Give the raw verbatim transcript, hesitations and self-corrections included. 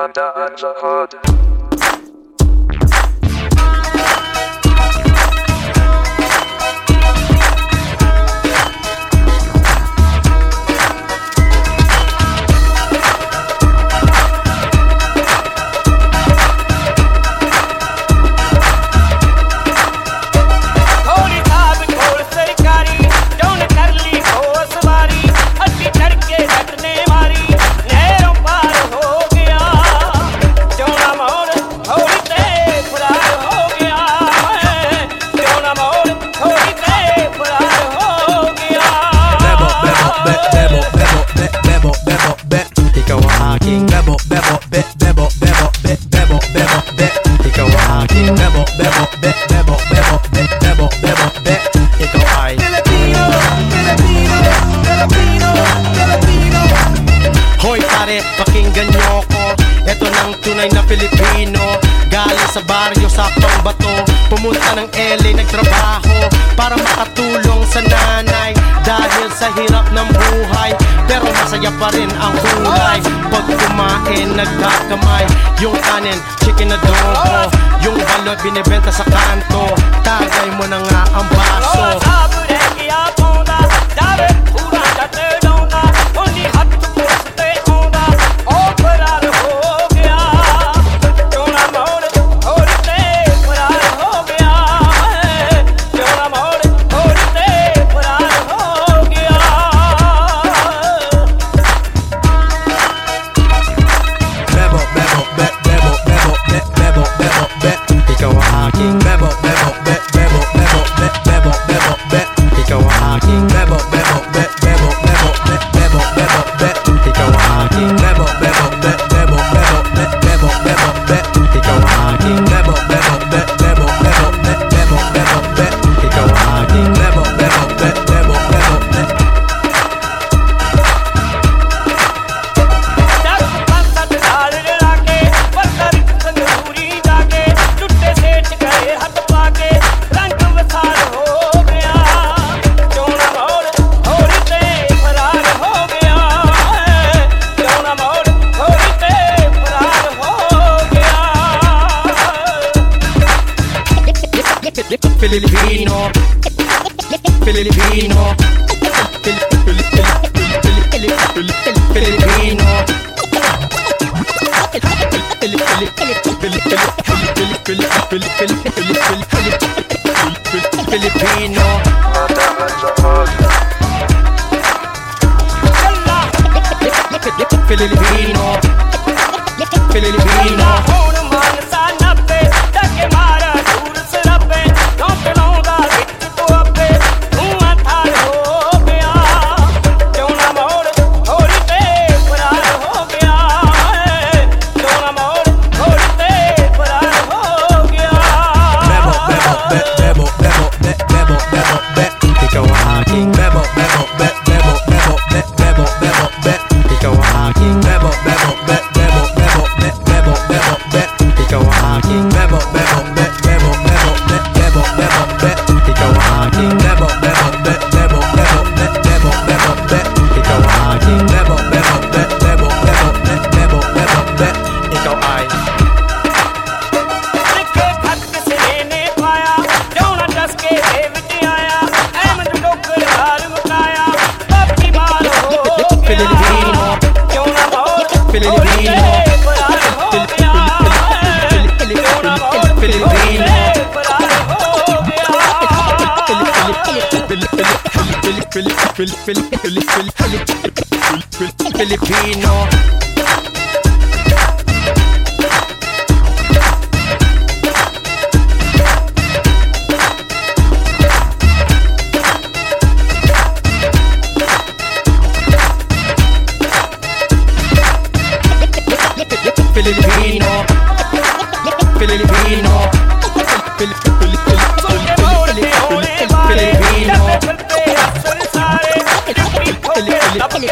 Manda Anjahad. Bebo, bebo, be, bebo, bebo, be, bebo, bebo, be. Ikaw ang aking bebo, bebo, be, bebo, bebo, be, bebo, bebo, be. Ikaw ay Filipino, Filipino, Filipino, Filipino. Hoy pare, pakinggan niyo ko. Ito ng tunay na Pilipino. Galing sa baryo, saktong bato. Pumunta ng L A, nagtrabaho para makatulong sa nanay. Dahil sa hirap ng buhay, pero masaya pa rin ang kulay. Pag kumain, nagkakamay. Yung kanin, chicken adobo. Yung balot, binibenta sa kanto. Tagay mo na nga ang baso. Bebo, bebo, be, bebo, bebo, be, bebo, bebo, be. Ikaw ang aking bebo, bebo, be, bebo, bebo, be, bebo, bebo, be. Ikaw ang aking bebo, bebo, be, bebo, bebo, be, bebo, bebo, be. Ikaw ang aking bebo, bebo, be, bebo, bebo, be, bebo, bebo, be. Ikaw ang aking bebo, bebo, be, bebo, bebo, be. Filipino, Filipino, Filipino, Filipino, Filipino. Bebo, bebo, be, bebo, bebo, be, bebo, bebo, be. Ikaw ang aking bebo, bebo, be, bebo, bebo, be, bebo, bebo, be. Ikaw ang aking bebo, bebo, be, bebo, bebo, be, bebo, bebo, be. Ikaw ang aking bebo, bebo, be, bebo, bebo, be, bebo, bebo, be. Ikaw ang aking bebo, bebo, be, bebo, bebo, be, bebo, bebo, be. Ikaw ay Filipino, Filipino, Filipino. Filipino, Filipino, Filipino,